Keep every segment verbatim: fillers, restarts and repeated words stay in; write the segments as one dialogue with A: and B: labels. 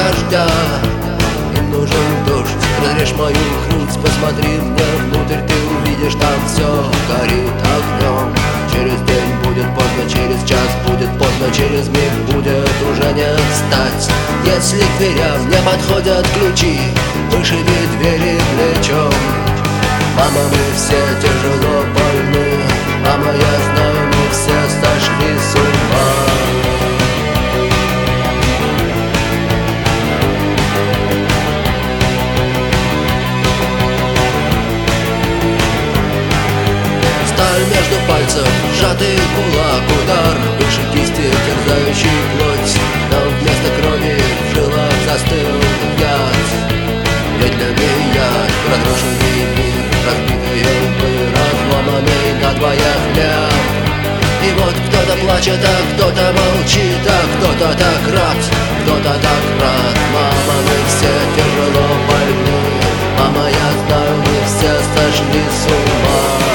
A: дождя. Им нужен дождь, разрежь мою грудь, посмотри мне внутрь, ты увидишь, там все горит огнем. Через день будет поздно, через час будет поздно, через миг будет уже не встать. Если к дверям не подходят ключи, вышиби двери плечом. Мама, мы все тяжело больны, мама, я знаю, мы все сошли с ума. Сталь между пальцев, сжатый кулак, удар выше кисти, терзающий плоть. Но вместо крови в жилах застыл яд. Медленный яд, разрушенный мир, разбитые лбы, разломанный надвое хлеб. И вот кто-то плачет, а кто-то молчит, а кто-то так рад, кто-то так рад. Мама, мы все тяжело больны, мама, я знаю, мы все сошли с ума.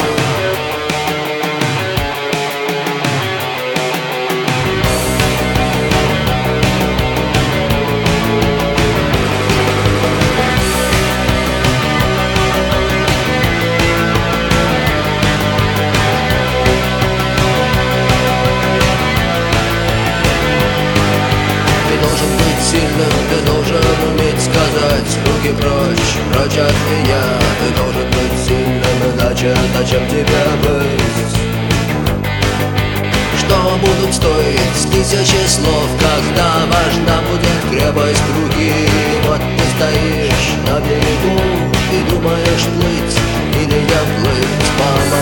A: Ты должен уметь сказать: руки прочь, прочь от меня. Ты должен быть сильным, иначе зачем тебе быть? Что будут стоить тысячи слов, когда важна будет крепость руки? Вот ты стоишь на берегу и думаешь, плыть или не плыть. Мама,